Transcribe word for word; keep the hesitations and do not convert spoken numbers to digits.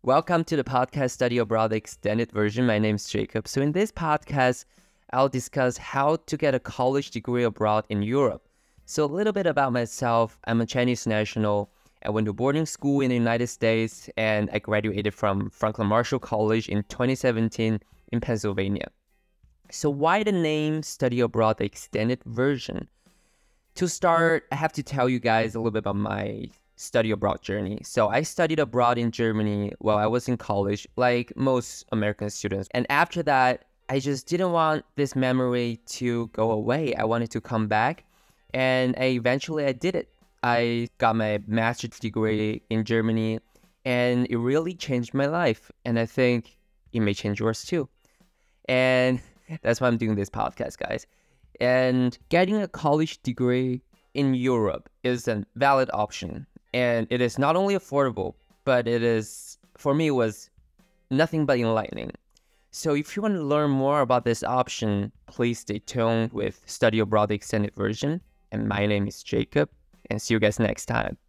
Welcome to the podcast Study Abroad Extended Version. My name is Jacob. So in this podcast, I'll discuss how to get a college degree abroad in Europe. So a little bit about myself. I'm a Chinese national. I went to boarding school in the United States and I graduated from Franklin Marshall College in twenty seventeen in Pennsylvania. So why the name Study Abroad the Extended Version? To start, I have to tell you guys a little bit about my study abroad journey. So I studied abroad in Germany while I was in college, like most American students. And after that, I just didn't want this memory to go away. I wanted to come back. And I, eventually I did it. I got my master's degree in Germany and it really changed my life. And I think it may change yours too. And that's why I'm doing this podcast, guys. And getting a college degree in Europe is a valid option. And it is not only affordable, but it is, for me, it was nothing but enlightening. So if you want to learn more about this option, please stay tuned with Study Abroad the Extended Version. And my name is Jacob, and see you guys next time.